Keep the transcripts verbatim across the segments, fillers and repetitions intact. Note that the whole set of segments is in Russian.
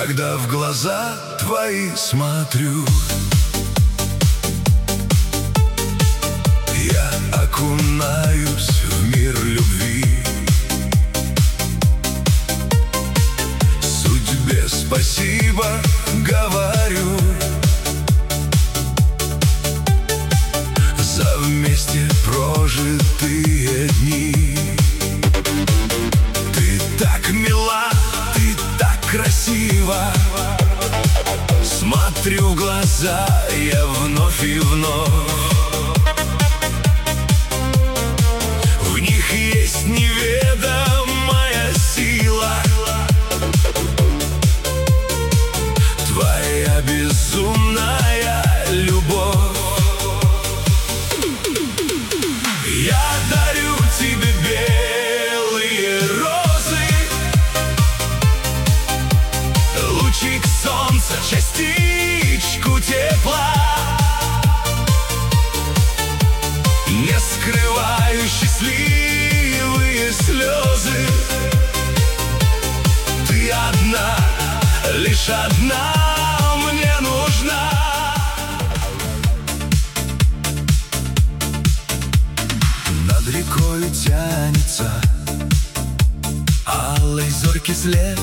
когда в глаза твои смотрю. Я окунаюсь в мир любви. Судьбе спасибо говорю за вместе прожитые дни. Ты так мила, ты так красива. Смотрю в глаза я вновь и вновь. В них есть неведомая сила. Твоя безумная любовь. Я дарю тебе белые розы, лучик солнца, частичку тепла. Не скрываю счастливые слезы. Ты одна, лишь одна мне нужна. Над рекой тянется алой зорьки след.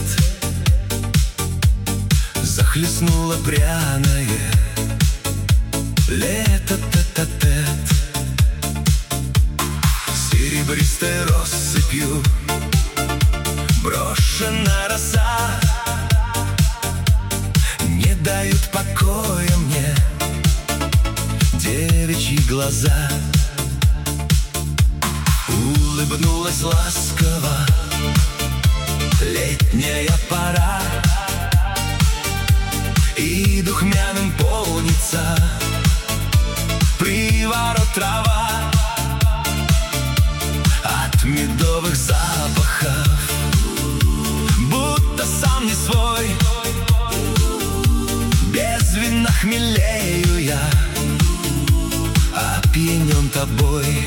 Захлестнуло пряное лето, тет-а-тет. Серебристой россыпью брошена роса. Не дают покоя мне девичьи глаза. Улыбнулась ласково летняя пора, и духмяным полнится приворот трава. От медовых запахов будто сам не свой. Без вина хмелею я, опьянен тобой.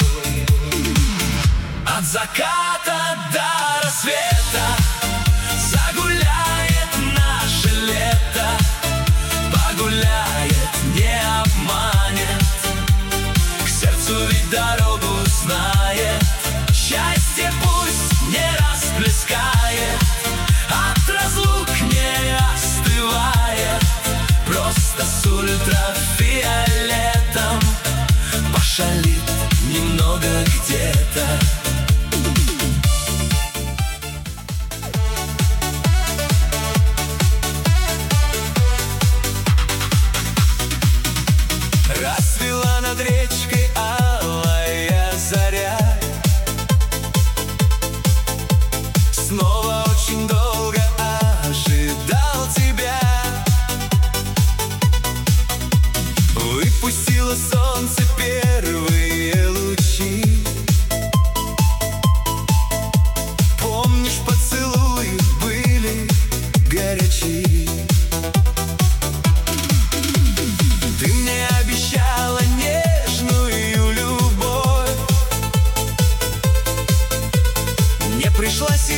От заката до рассвета загуляет наше лето. Погуляет, не обманет, к сердцу ведь дорогу знает. Счастье пусть не расплескает, от разлук не остывает. Просто с ультрафиолетом пошалит немного где-то. Расцвела над речкой алая заря. Снова очень долго ожидал тебя. Выпустило солнце первые лучи. Помнишь, поцелуи были горячи. Ты мне обещала нежную любовь. Не пришлось